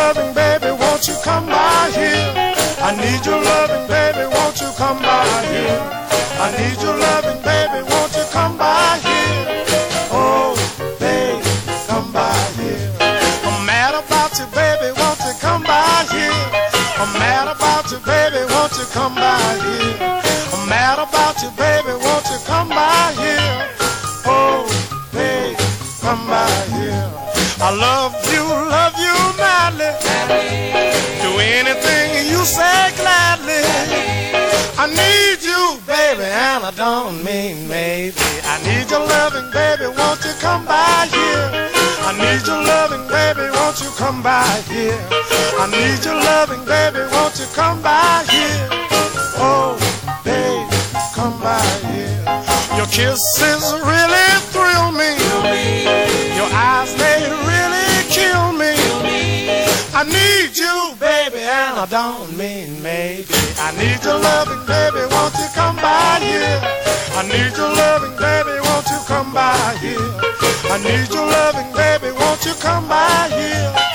loving, baby, won't you come by here? I need your loving, baby, won't you come by here? I need your loving, baby, won't you come by here? Oh, baby, come by here. I'm mad about you, baby, won't you come by here? I'm mad about you, baby, won't you come by here? I'm mad about you, baby, won't you come by here? Oh, baby, come by here. I love you madly. Do anything you say gladly. I need you, baby, and I don't mean maybe. I need your loving, baby, won't you come by here? I need your loving, baby, won't you come by here? I need your loving, baby, won't you come by here? Oh, baby, come by here. Your kisses really thrill me. Your eyes, they really kill me. I need you, baby, and I don't mean maybe. I need your loving, baby, won't you come by here? I need your loving, baby, won't you come by here? I need your loving, baby, won't you come by here?